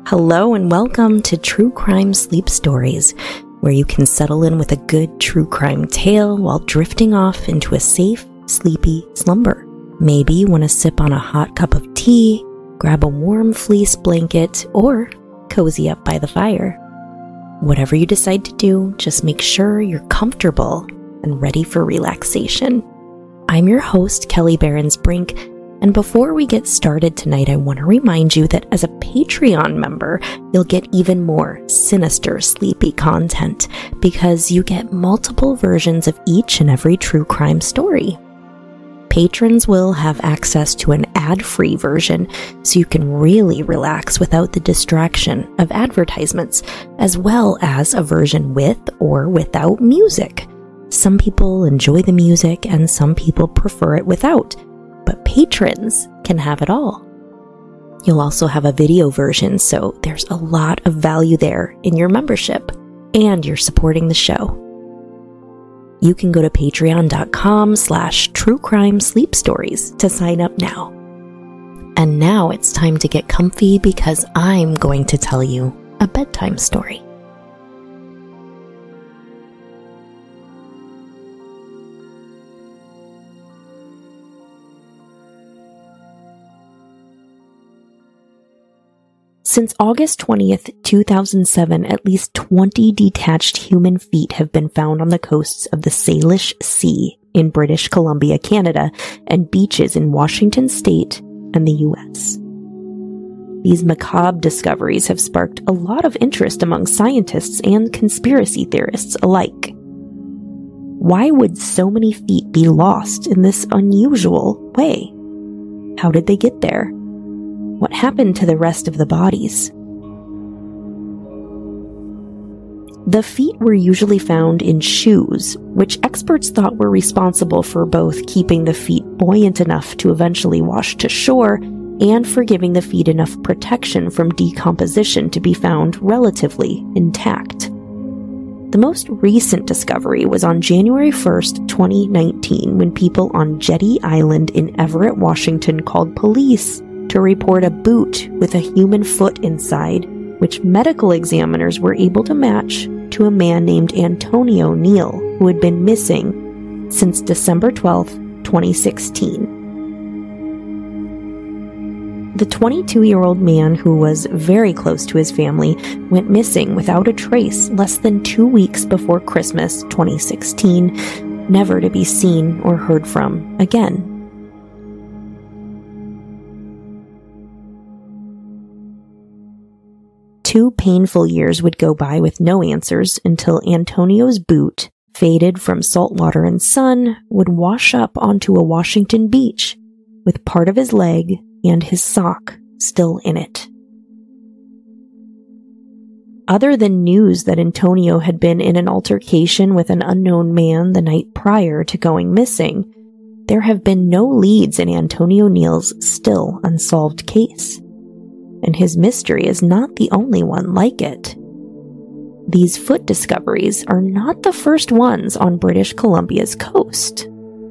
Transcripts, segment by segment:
Hello and welcome to True Crime Sleep Stories, where you can settle in with a good true crime tale while drifting off into a safe, sleepy slumber. Maybe you want to sip on a hot cup of tea, grab a warm fleece blanket, or cozy up by the fire. Whatever you decide to do, just make sure you're comfortable and ready for relaxation. I'm your host, Kelly Behrens-Brink, and before we get started tonight, I want to remind you that as a Patreon member, you'll get even more sinister, sleepy content because you get multiple versions of each and every true crime story. Patrons will have access to an ad-free version so you can really relax without the distraction of advertisements, as well as a version with or without music. Some people enjoy the music and some people prefer it without, but patrons can have it all. You'll also have a video version, so there's a lot of value there in your membership, and you're supporting the show. You can go to patreon.com/truecrimesleepstories to sign up now. And now it's time to get comfy because I'm going to tell you a bedtime story. Since August 20th, 2007, at least 20 detached human feet have been found on the coasts of the Salish Sea in British Columbia, Canada, and beaches in Washington State and the U.S. These macabre discoveries have sparked a lot of interest among scientists and conspiracy theorists alike. Why would so many feet be lost in this unusual way? How did they get there? What happened to the rest of the bodies? The feet were usually found in shoes, which experts thought were responsible for both keeping the feet buoyant enough to eventually wash to shore and for giving the feet enough protection from decomposition to be found relatively intact. The most recent discovery was on January 1st, 2019, when people on Jetty Island in Everett, Washington called police to report a boot with a human foot inside, which medical examiners were able to match to a man named Antonio Neal, who had been missing since December 12, 2016. The 22-year-old man, who was very close to his family, went missing without a trace less than 2 weeks before Christmas 2016, never to be seen or heard from again. Two painful years would go by with no answers until Antonio's boot, faded from salt water and sun, would wash up onto a Washington beach with part of his leg and his sock still in it. Other than news that Antonio had been in an altercation with an unknown man the night prior to going missing, there have been no leads in Antonio Neal's still unsolved case. And his mystery is not the only one like it. These foot discoveries are not the first ones on British Columbia's coast.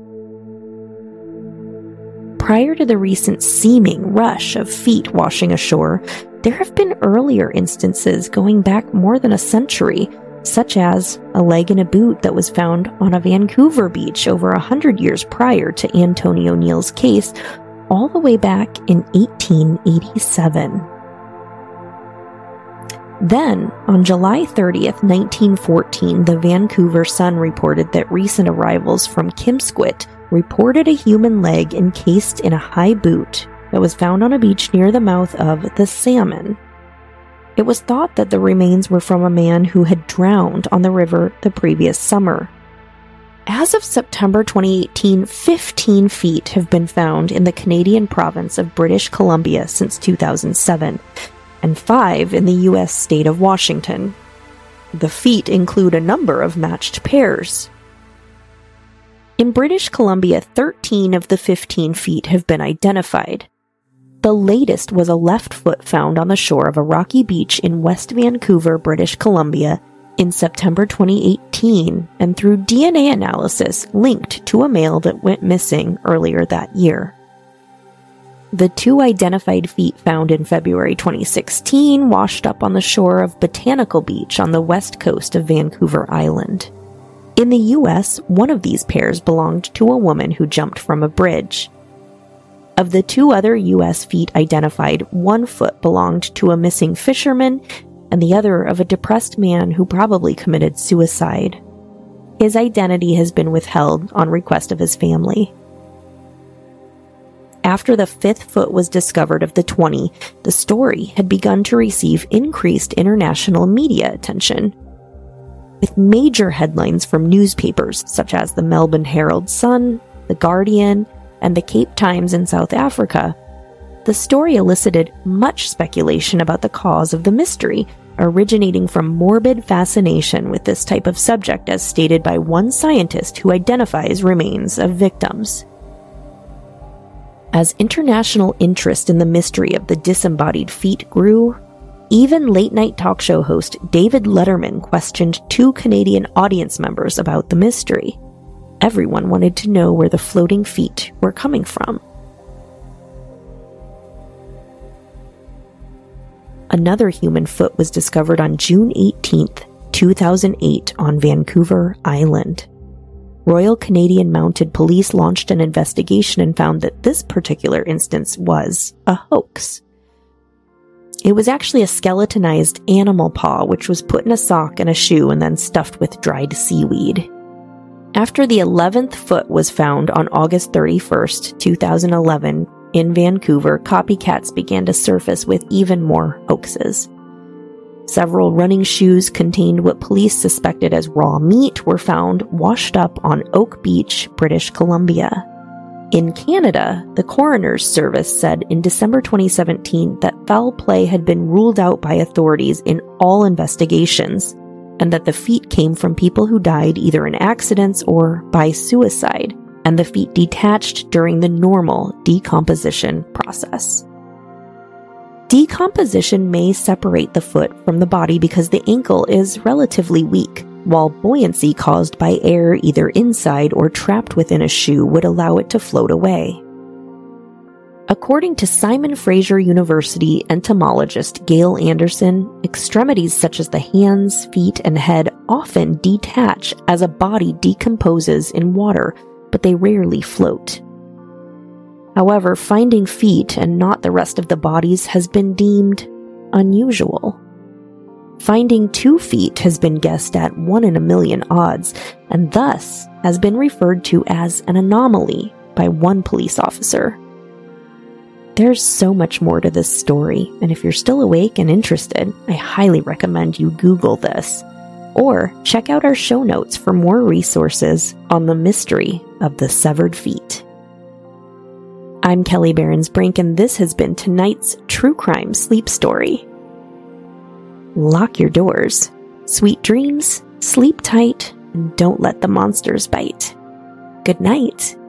Prior to the recent seeming rush of feet washing ashore, there have been earlier instances going back more than a century, such as a leg in a boot that was found on a Vancouver beach over 100 years prior to Antonio Neal's case, all the way back in 1887. Then, on July 30th, 1914, the Vancouver Sun reported that recent arrivals from Kimsquit reported a human leg encased in a high boot that was found on a beach near the mouth of the Salmon. It was thought that the remains were from a man who had drowned on the river the previous summer. As of September 2018, 15 feet have been found in the Canadian province of British Columbia since 2007, and 5 in the U.S. state of Washington. The feet include a number of matched pairs. In British Columbia, 13 of the 15 feet have been identified. The latest was a left foot found on the shore of a rocky beach in West Vancouver, British Columbia, in September 2018, and through DNA analysis linked to a male that went missing earlier that year. The 2 identified feet found in February 2016 washed up on the shore of Botanical Beach on the west coast of Vancouver Island. In the U.S., one of these pairs belonged to a woman who jumped from a bridge. Of the 2 other U.S. feet identified, one foot belonged to a missing fisherman and the other of a depressed man who probably committed suicide. His identity has been withheld on request of his family. After the 5th foot was discovered of the 20, the story had begun to receive increased international media attention, with major headlines from newspapers such as the Melbourne Herald Sun, the Guardian, and the Cape Times in South Africa. The story elicited much speculation about the cause of the mystery, originating from morbid fascination with this type of subject, as stated by one scientist who identifies remains of victims. As international interest in the mystery of the disembodied feet grew, even late-night talk show host David Letterman questioned 2 Canadian audience members about the mystery. Everyone wanted to know where the floating feet were coming from. Another human foot was discovered on June 18, 2008 on Vancouver Island. Royal Canadian Mounted Police launched an investigation and found that this particular instance was a hoax. It was actually a skeletonized animal paw which was put in a sock and a shoe and then stuffed with dried seaweed. After the 11th foot was found on August 31st, 2011, in Vancouver, copycats began to surface with even more hoaxes. Several running shoes contained what police suspected as raw meat were found washed up on Oak Beach, British Columbia. In Canada, the Coroner's Service said in December 2017 that foul play had been ruled out by authorities in all investigations, and that the feet came from people who died either in accidents or by suicide, and the feet detached during the normal decomposition process. Decomposition may separate the foot from the body because the ankle is relatively weak, while buoyancy caused by air either inside or trapped within a shoe would allow it to float away. According to Simon Fraser University entomologist Gail Anderson, extremities such as the hands, feet, and head often detach as a body decomposes in water, but they rarely float. However, finding feet and not the rest of the bodies has been deemed unusual. Finding 2 feet has been guessed at 1 in a million odds, and thus has been referred to as an anomaly by one police officer. There's so much more to this story, and if you're still awake and interested, I highly recommend you Google this, or check out our show notes for more resources on the mystery of the severed feet. I'm Kelly Behrens-Brink, and this has been tonight's True Crime Sleep Story. Lock your doors, sweet dreams, sleep tight, and don't let the monsters bite. Good night.